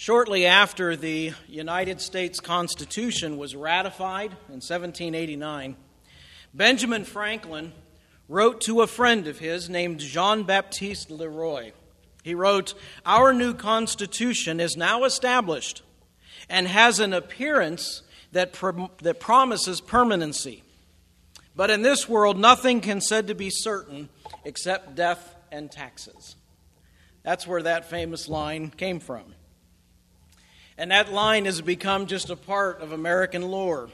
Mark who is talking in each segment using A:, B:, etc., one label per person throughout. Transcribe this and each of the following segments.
A: Shortly after the United States Constitution was ratified in 1789, Benjamin Franklin wrote to a friend of his named Jean-Baptiste Leroy. He wrote, "Our new Constitution is now established and has an appearance that promises permanency. But in this world, nothing can be said to be certain except death and taxes." That's where that famous line came from. And that line has become just a part of American lore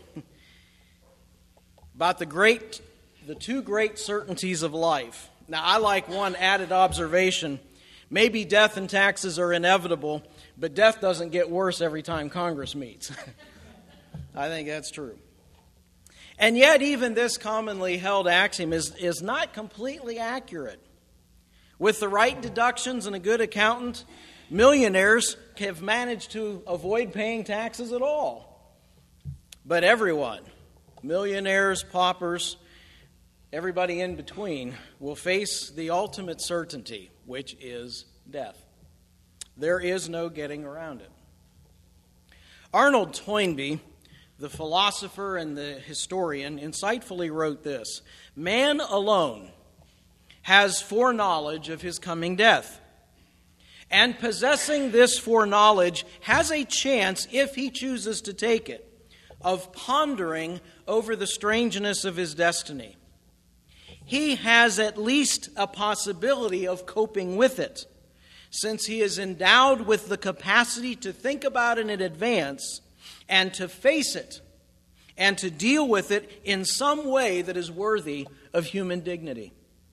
A: about the two great certainties of life. Now, I like one added observation. Maybe death and taxes are inevitable, but death doesn't get worse every time Congress meets. I think that's true. And yet, even this commonly held axiom is not completely accurate. With the right deductions and a good accountant, millionaires have managed to avoid paying taxes at all. But everyone, millionaires, paupers, everybody in between, will face the ultimate certainty, which is death. There is no getting around it. Arnold Toynbee, the philosopher and the historian, insightfully wrote this: "Man alone has foreknowledge of his coming death. And possessing this foreknowledge has a chance, if he chooses to take it, of pondering over the strangeness of his destiny. He has at least a possibility of coping with it, since he is endowed with the capacity to think about it in advance and to face it and to deal with it in some way that is worthy of human dignity."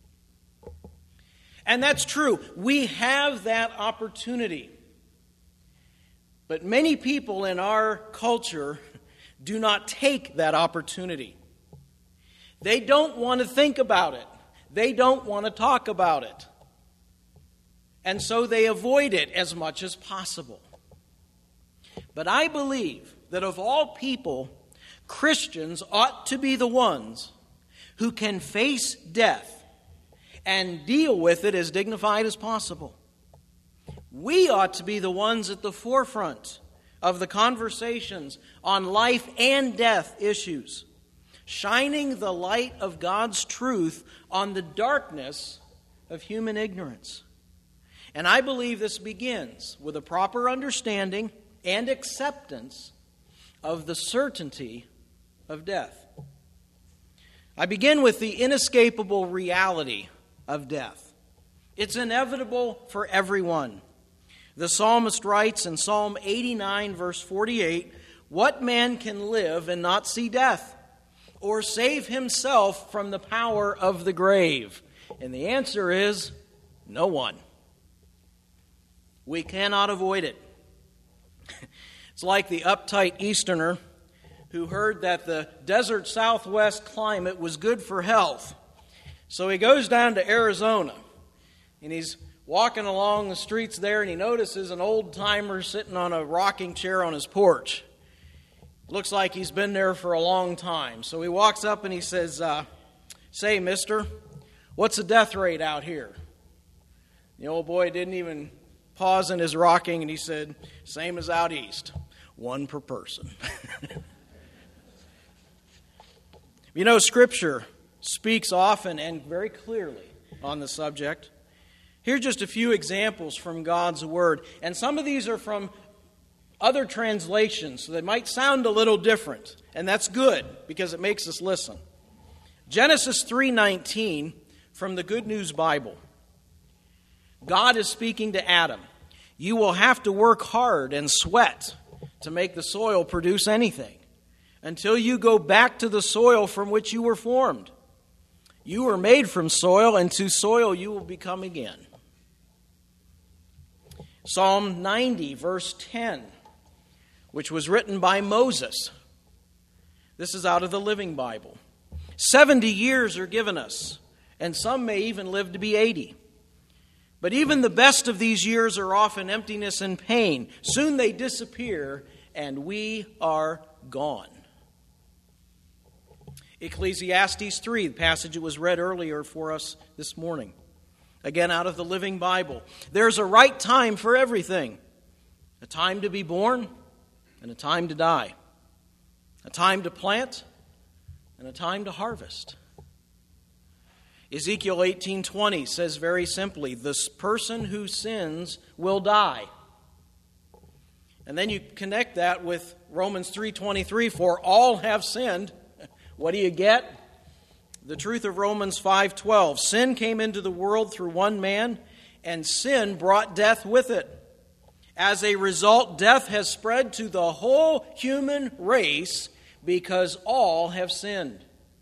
A: And that's true. We have that opportunity. But many people in our culture do not take that opportunity. They don't want to think about it. They don't want to talk about it. And so they avoid it as much as possible. But I believe that of all people, Christians ought to be the ones who can face death and deal with it as dignified as possible. We ought to be the ones at the forefront of the conversations on life and death issues, shining the light of God's truth on the darkness of human ignorance. And I believe this begins with a proper understanding and acceptance of the certainty of death. I begin with the inescapable reality of death. It's inevitable for everyone. The psalmist writes in Psalm 89, verse 48, "What man can live and not see death, or save himself from the power of the grave?" And the answer is no one. We cannot avoid it. It's like the uptight Easterner who heard that the desert Southwest climate was good for health. So he goes down to Arizona, and he's walking along the streets there, and he notices an old-timer sitting on a rocking chair on his porch. Looks like he's been there for a long time. So he walks up and he says, "Say, mister, what's the death rate out here?" The old boy didn't even pause in his rocking, and he said, "Same as out east, 1 per person." You know, Scripture speaks often and very clearly on the subject. Here are just a few examples from God's Word. And some of these are from other translations, so they might sound a little different. And that's good, because it makes us listen. Genesis 3:19 from the Good News Bible. God is speaking to Adam. "You will have to work hard and sweat to make the soil produce anything, until you go back to the soil from which you were formed. You were made from soil, and to soil you will become again." Psalm 90, verse 10, which was written by Moses. This is out of the Living Bible. 70 years are given us, and some may even live to be 80. But even the best of these years are often emptiness and pain. Soon they disappear, and we are gone. Ecclesiastes 3, the passage that was read earlier for us this morning. Again, out of the Living Bible. "There's a right time for everything, A time to be born and a time to die. A time to plant and a time to harvest. Ezekiel 18:20 says very simply, "This person who sins will die." And then you connect that with Romans 3:23, "For all have sinned." What do you get? The truth of Romans 5:12. Sin came into the world through one man, and sin brought death with it. As a result, death has spread to the whole human race because all have sinned.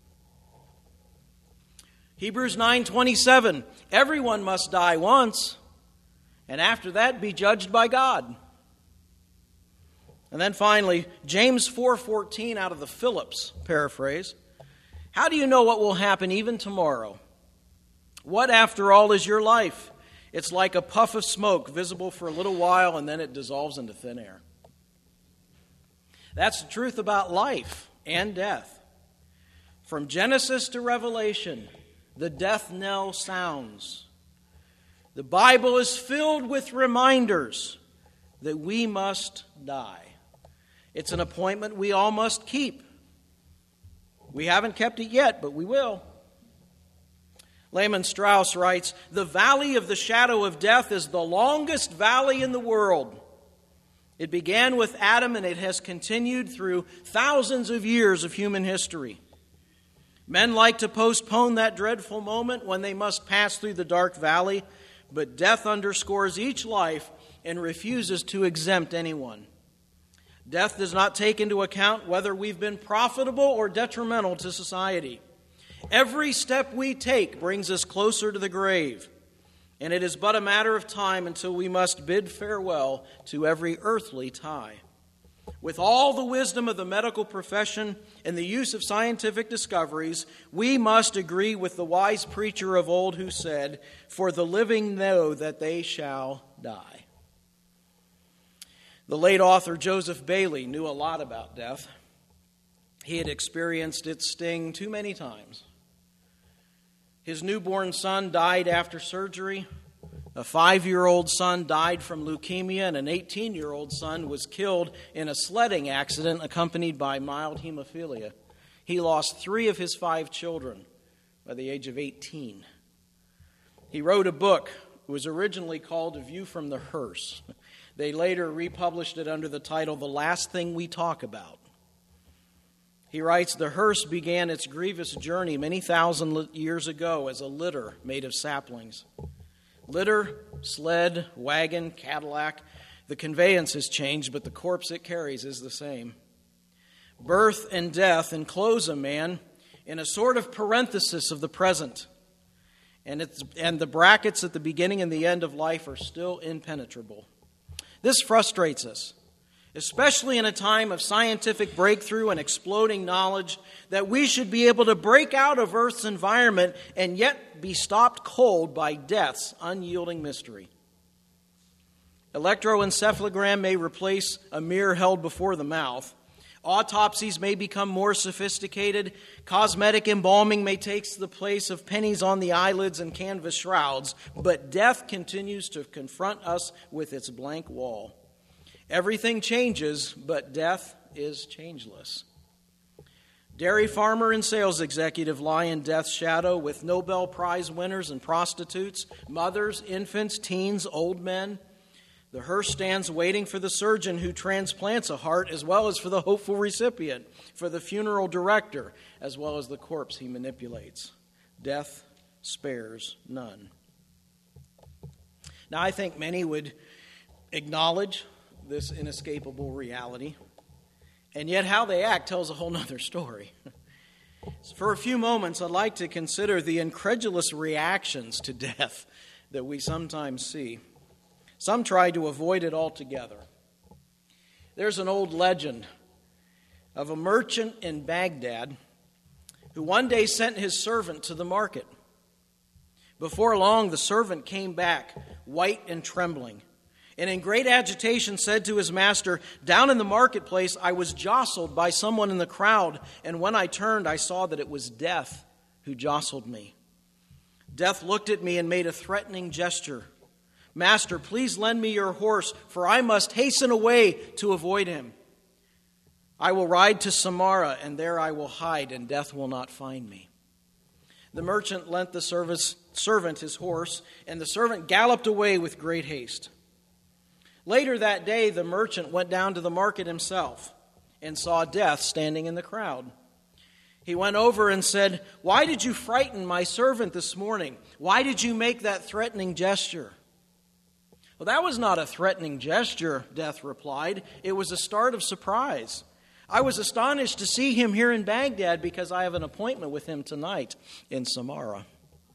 A: Hebrews 9:27. Everyone must die once, and after that be judged by God. And then finally, James 4:14 out of the Phillips paraphrase. How do you know what will happen even tomorrow? What, after all, is your life? It's like a puff of smoke, visible for a little while, and then it dissolves into thin air. That's the truth about life and death. From Genesis to Revelation, the death knell sounds. The Bible is filled with reminders that we must die. It's an appointment we all must keep. We haven't kept it yet, but we will. Lehman Strauss writes, "The valley of the shadow of death is the longest valley in the world. It began with Adam, and it has continued through thousands of years of human history. Men like to postpone that dreadful moment when they must pass through the dark valley, but death underscores each life and refuses to exempt anyone. Death does not take into account whether we've been profitable or detrimental to society. Every step we take brings us closer to the grave, and it is but a matter of time until we must bid farewell to every earthly tie. With all the wisdom of the medical profession and the use of scientific discoveries, we must agree with the wise preacher of old who said, 'For the living know that they shall die.'" The late author Joseph Bailey knew a lot about death. He had experienced its sting too many times. His newborn son died after surgery. A 5-year-old son died from leukemia, and an 18-year-old son was killed in a sledding accident accompanied by mild hemophilia. He lost 3 of his 5 children by the age of 18. He wrote a book. It was originally called A View from the Hearse. They later republished it under the title The Last Thing We Talk About. He writes, "The hearse began its grievous journey many thousand years ago as a litter made of saplings. Litter, sled, wagon, Cadillac, the conveyance has changed, but the corpse it carries is the same. Birth and death enclose a man in a sort of parenthesis of the present, and the brackets at the beginning and the end of life are still impenetrable. This frustrates us, especially in a time of scientific breakthrough and exploding knowledge, that we should be able to break out of Earth's environment and yet be stopped cold by death's unyielding mystery. Electroencephalogram may replace a mirror held before the mouth. Autopsies may become more sophisticated. Cosmetic embalming may take the place of pennies on the eyelids and canvas shrouds. But death continues to confront us with its blank wall. Everything changes, but death is changeless. Dairy farmer and sales executive lie in death's shadow with Nobel Prize winners and prostitutes, mothers, infants, teens, old men. The hearse stands waiting for the surgeon who transplants a heart, as well as for the hopeful recipient, for the funeral director, as well as the corpse he manipulates. Death spares none. Now, I think many would acknowledge this inescapable reality, and yet how they act tells a whole other story. For a few moments, I'd like to consider the incredulous reactions to death that we sometimes see. Some try to avoid it altogether. There's an old legend of a merchant in Baghdad who one day sent his servant to the market. Before long, the servant came back, white and trembling, and in great agitation said to his master, "Down in the marketplace, I was jostled by someone in the crowd, and when I turned, I saw that it was Death who jostled me. Death looked at me and made a threatening gesture. Master, please lend me your horse, for I must hasten away to avoid him. I will ride to Samara, and there I will hide, and death will not find me." The merchant lent the servant his horse, and the servant galloped away with great haste. Later that day, the merchant went down to the market himself and saw Death standing in the crowd. He went over and said, "Why did you frighten my servant this morning? Why did you make that threatening gesture?" "Well, that was not a threatening gesture," Death replied. "It was a start of surprise. I was astonished to see him here in Baghdad because I have an appointment with him tonight in Samara."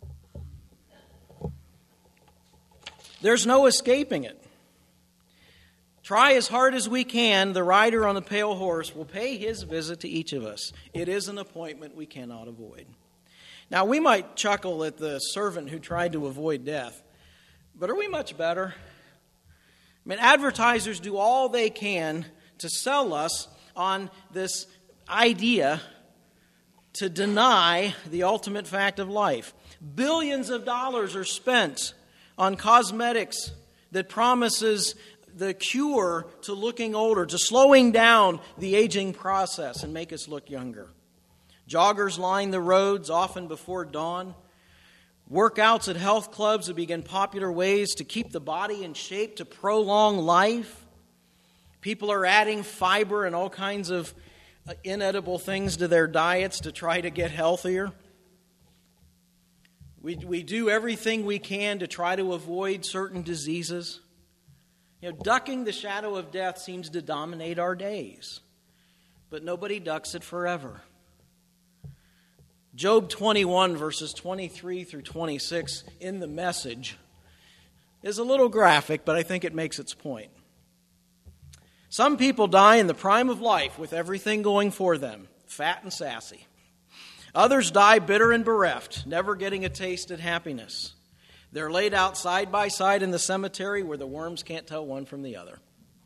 A: There's no escaping it. Try as hard as we can, the rider on the pale horse will pay his visit to each of us. It is an appointment we cannot avoid. Now, we might chuckle at the servant who tried to avoid death, but are we much better? I mean, advertisers do all they can to sell us on this idea to deny the ultimate fact of life. Billions of dollars are spent on cosmetics that promises the cure to looking older, to slowing down the aging process and make us look younger. Joggers line the roads often before dawn. Workouts at health clubs have become popular ways to keep the body in shape, to prolong life. People are adding fiber and all kinds of inedible things to their diets to try to get healthier. We do everything we can to try to avoid certain diseases. Ducking the shadow of death seems to dominate our days, but nobody ducks it forever. Job 21, verses 23 through 26 in the Message is a little graphic, but I think it makes its point. Some people die in the prime of life with everything going for them, fat and sassy. Others die bitter and bereft, never getting a taste at happiness. They're laid out side by side in the cemetery where the worms can't tell one from the other.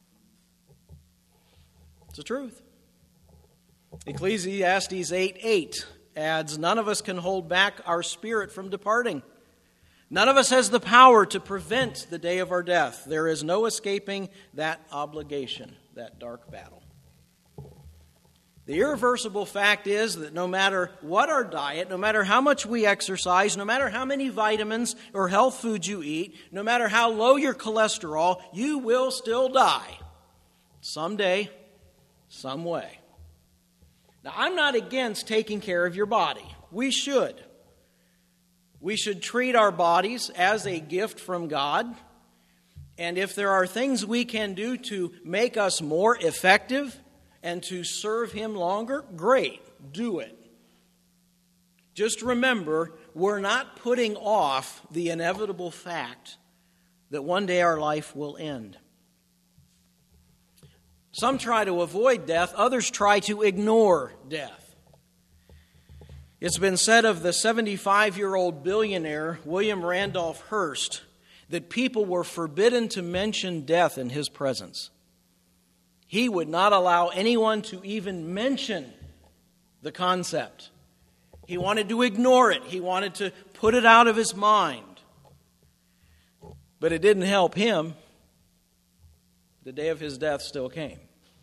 A: It's the truth. Ecclesiastes 8:8 adds, "None of us can hold back our spirit from departing. None of us has the power to prevent the day of our death. There is no escaping that obligation," that dark battle. The irreversible fact is that no matter what our diet, no matter how much we exercise, no matter how many vitamins or health foods you eat, no matter how low your cholesterol, you will still die. Someday, some way. Now, I'm not against taking care of your body. We should. We should treat our bodies as a gift from God. And if there are things we can do to make us more effective and to serve Him longer, great, do it. Just remember, we're not putting off the inevitable fact that one day our life will end. Some try to avoid death, others try to ignore death. It's been said of the 75-year-old billionaire William Randolph Hearst that people were forbidden to mention death in his presence. He would not allow anyone to even mention the concept. He wanted to ignore it. He wanted to put it out of his mind. But it didn't help him. The day of his death still came.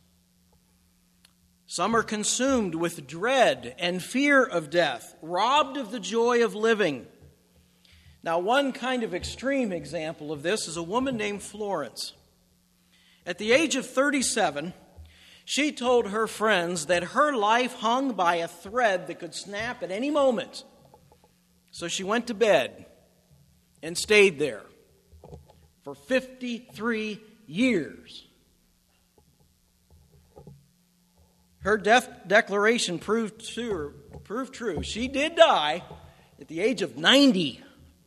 A: Some are consumed with dread and fear of death, robbed of the joy of living. Now, one kind of extreme example of this is a woman named Florence. At the age of 37, she told her friends that her life hung by a thread that could snap at any moment. So she went to bed and stayed there for 53 years. Her death declaration proved true. She did die at the age of 90.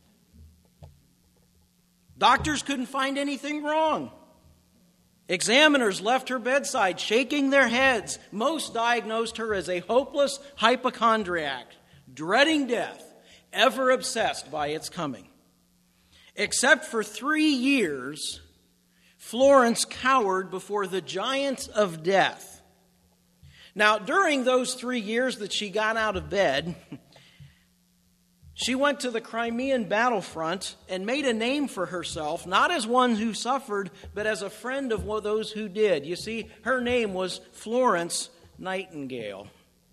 A: Doctors couldn't find anything wrong. Examiners left her bedside shaking their heads. Most diagnosed her as a hopeless hypochondriac, dreading death, ever obsessed by its coming. Except for 3 years, Florence cowered before the giant of death. Now, during those 3 years that she got out of bed, She went to the Crimean battlefront and made a name for herself, not as one who suffered, but as a friend of those who did. You see, her name was Florence Nightingale.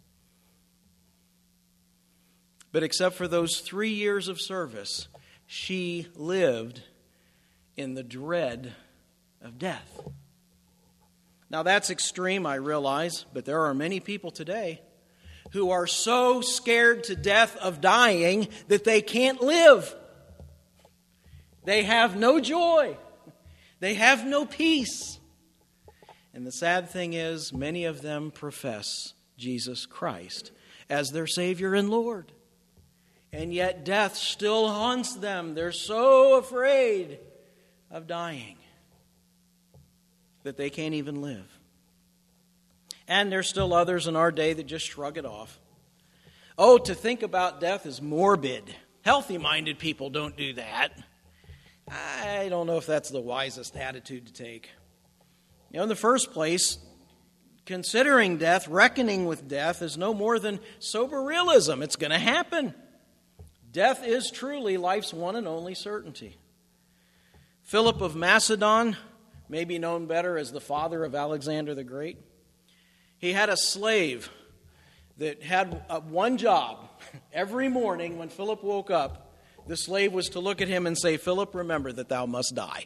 A: But except for those 3 years of service, she lived in the dread of death. Now that's extreme, I realize, but there are many people today who are so scared to death of dying that they can't live. They have no joy. They have no peace. And the sad thing is, many of them profess Jesus Christ as their Savior and Lord. And yet death still haunts them. They're so afraid of dying that they can't even live. And there's still others in our day that just shrug it off. Oh, to think about death is morbid. Healthy-minded people don't do that. I don't know if that's the wisest attitude to take. You know, in the first place, considering death, reckoning with death, is no more than sober realism. It's going to happen. Death is truly life's one and only certainty. Philip of Macedon, maybe known better as the father of Alexander the Great, he had a slave that had one job. Every morning when Philip woke up, the slave was to look at him and say, "Philip, remember that thou must die."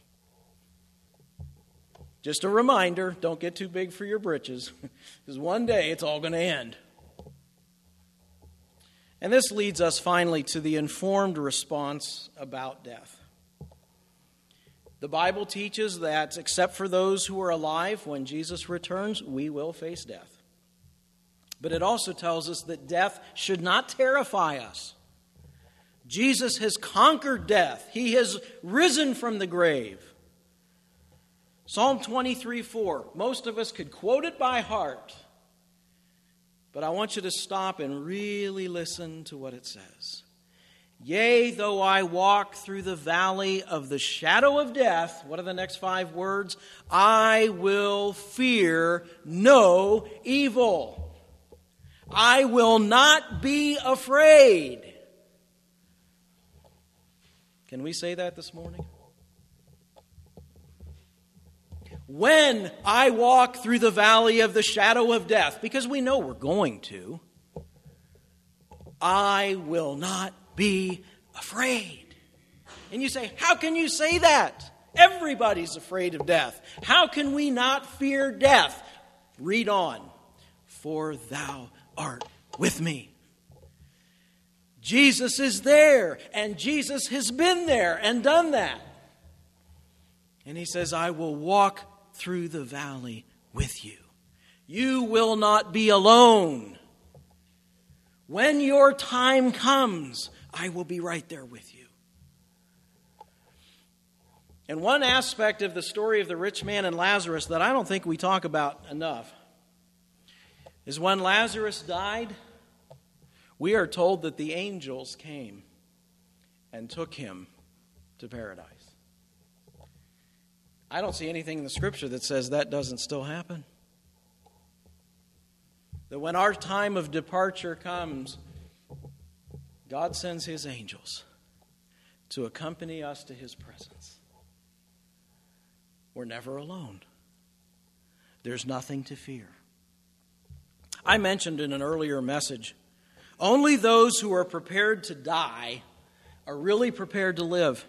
A: Just a reminder, don't get too big for your britches, because one day it's all going to end. And this leads us finally to the informed response about death. The Bible teaches that except for those who are alive, when Jesus returns, we will face death. But it also tells us that death should not terrify us. Jesus has conquered death. He has risen from the grave. Psalm 23:4. Most of us could quote it by heart. But I want you to stop and really listen to what it says. Yea, though I walk through the valley of the shadow of death, what are the next 5 words? I will fear no evil. I will not be afraid. Can we say that this morning? When I walk through the valley of the shadow of death, because we know we're going to, I will not be afraid. And you say, how can you say that? Everybody's afraid of death. How can we not fear death? Read on. For thou art with me. Jesus is there, and Jesus has been there and done that. And he says, I will walk through the valley with you. You will not be alone. When your time comes, I will be right there with you. And one aspect of the story of the rich man and Lazarus that I don't think we talk about enough is when Lazarus died, we are told that the angels came and took him to paradise. I don't see anything in the Scripture that says that doesn't still happen. That when our time of departure comes, God sends His angels to accompany us to His presence. We're never alone. There's nothing to fear. I mentioned in an earlier message, only those who are prepared to die are really prepared to live.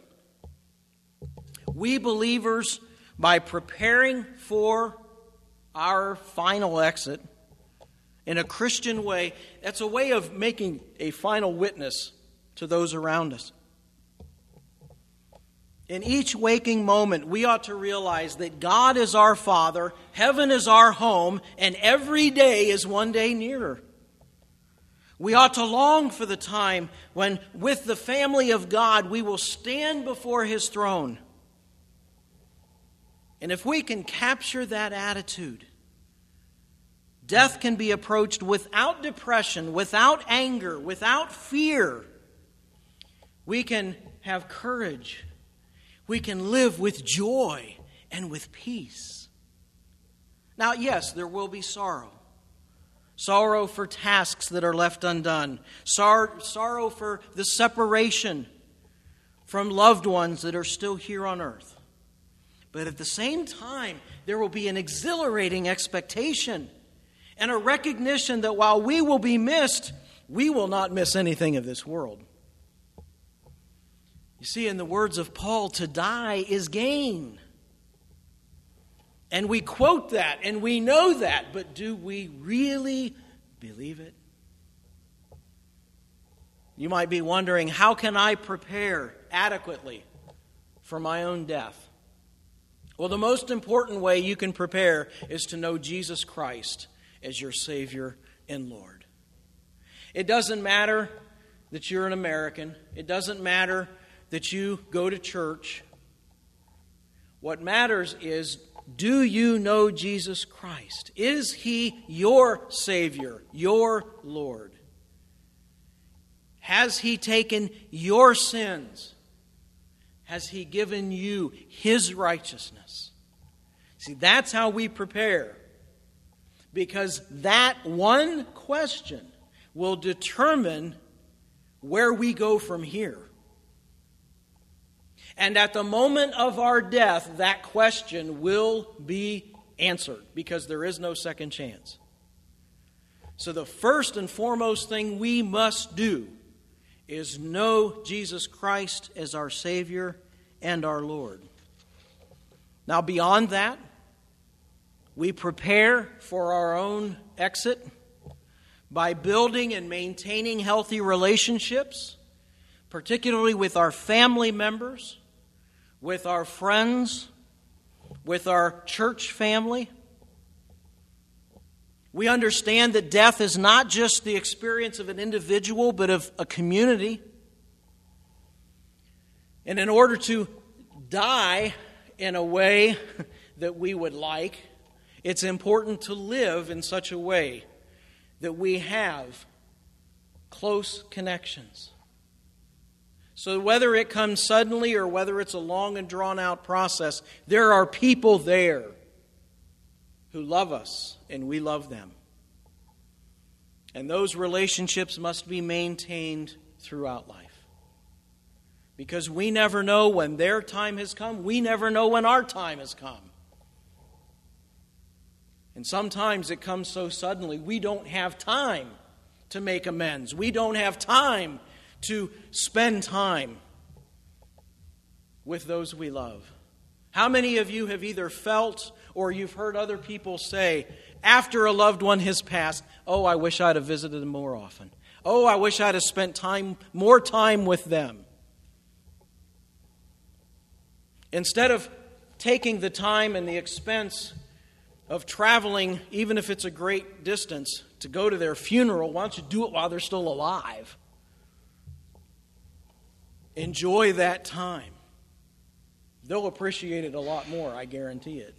A: We believers, by preparing for our final exit in a Christian way, that's a way of making a final witness to those around us. In each waking moment, we ought to realize that God is our Father, heaven is our home, and every day is one day nearer. We ought to long for the time when, with the family of God, we will stand before His throne. And if we can capture that attitude, death can be approached without depression, without anger, without fear. We can have courage. We can live with joy and with peace. Now, yes, there will be sorrow. sorrow for tasks that are left undone, sorrow for the separation from loved ones that are still here on earth. But at the same time, there will be an exhilarating expectation and a recognition that while we will be missed, we will not miss anything of this world. You see, in the words of Paul, to die is gain. And we quote that and we know that, but do we really believe it? You might be wondering, how can I prepare adequately for my own death? Well, the most important way you can prepare is to know Jesus Christ as your Savior and Lord. It doesn't matter that you're an American. It doesn't matter that you go to church. What matters is, do you know Jesus Christ? Is He your Savior, your Lord? Has He taken your sins? Has He given you His righteousness? See, that's how we prepare. Because that one question will determine where we go from here. And at the moment of our death, that question will be answered, because there is no second chance. So the first and foremost thing we must do is know Jesus Christ as our Savior and our Lord. Now, beyond that, we prepare for our own exit by building and maintaining healthy relationships, particularly with our family members, with our friends, with our church family. We understand that death is not just the experience of an individual, but of a community. And in order to die in a way that we would like, it's important to live in such a way that we have close connections. So whether it comes suddenly or whether it's a long and drawn-out process, there are people there who love us and we love them. And those relationships must be maintained throughout life. Because we never know when their time has come. We never know when our time has come. And sometimes it comes so suddenly, we don't have time to make amends. We don't have time to spend time with those we love. How many of you have either felt or you've heard other people say, after a loved one has passed, oh, I wish I'd have visited them more often. Oh, I wish I'd have spent more time with them. Instead of taking the time and the expense of traveling, even if it's a great distance, to go to their funeral, why don't you do it while they're still alive? Enjoy that time. They'll appreciate it a lot more, I guarantee it.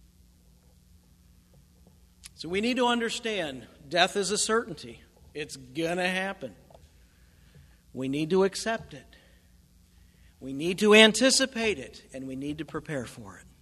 A: So we need to understand death is a certainty. It's going to happen. We need to accept it. We need to anticipate it, and we need to prepare for it.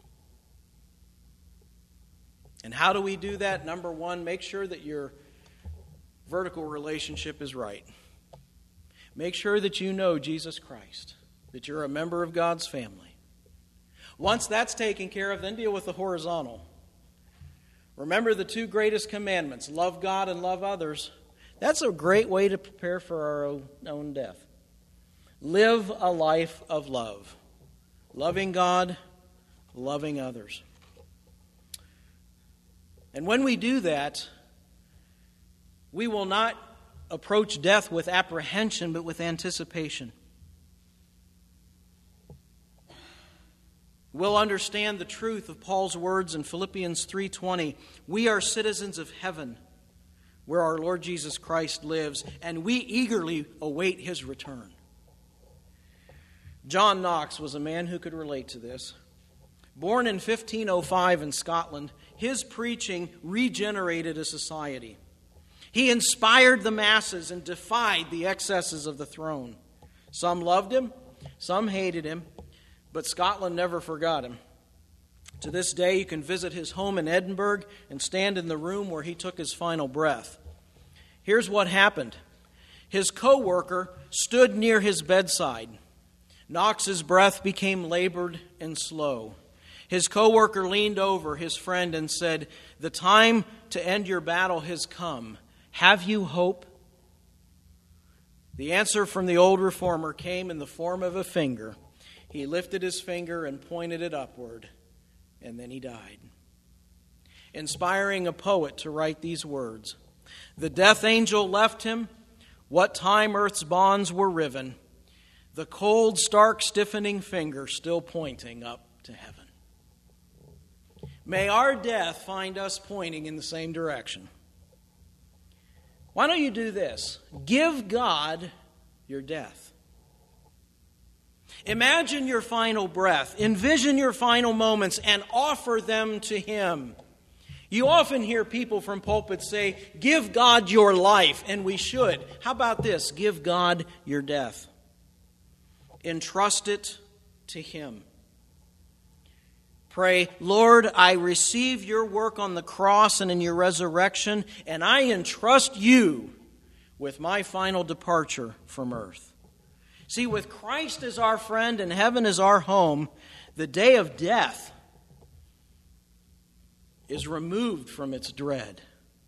A: And how do we do that? Number one, make sure that your vertical relationship is right. Make sure that you know Jesus Christ, that you're a member of God's family. Once that's taken care of, then deal with the horizontal. Remember the two greatest commandments, love God and love others. That's a great way to prepare for our own death. Live a life of love. Loving God, loving others. And when we do that, we will not approach death with apprehension, but with anticipation. We'll understand the truth of Paul's words in Philippians 3:20. We are citizens of heaven, where our Lord Jesus Christ lives, and we eagerly await His return. John Knox was a man who could relate to this. Born in 1505 in Scotland, his preaching regenerated a society. He inspired the masses and defied the excesses of the throne. Some loved him, some hated him, but Scotland never forgot him. To this day, you can visit his home in Edinburgh and stand in the room where he took his final breath. Here's what happened. His co-worker stood near his bedside. Knox's breath became labored and slow. His co-worker leaned over his friend and said, "The time to end your battle has come. Have you hope?" The answer from the old reformer came in the form of a finger. He lifted his finger and pointed it upward, and then he died. Inspiring a poet to write these words, "The death angel left him, what time earth's bonds were riven, the cold, stark, stiffening finger still pointing up to heaven." May our death find us pointing in the same direction. Why don't you do this? Give God your death. Imagine your final breath. Envision your final moments and offer them to Him. You often hear people from pulpits say, "Give God your life," and we should. How about this? Give God your death. Entrust it to Him. Pray, "Lord, I receive your work on the cross and in your resurrection, and I entrust you with my final departure from earth." See, with Christ as our friend and heaven as our home, the day of death is removed from its dread.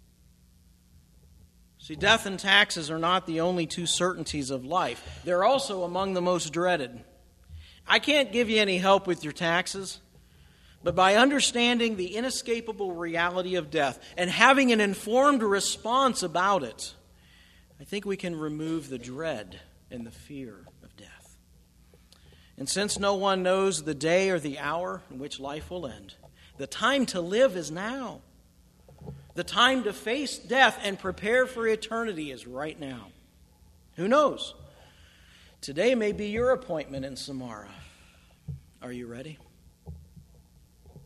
A: See, death and taxes are not the only two certainties of life. They're also among the most dreaded. I can't give you any help with your taxes, but by understanding the inescapable reality of death and having an informed response about it, I think we can remove the dread and the fear of death. And since no one knows the day or the hour in which life will end, the time to live is now. The time to face death and prepare for eternity is right now. Who knows? Today may be your appointment in Samara. Are you ready?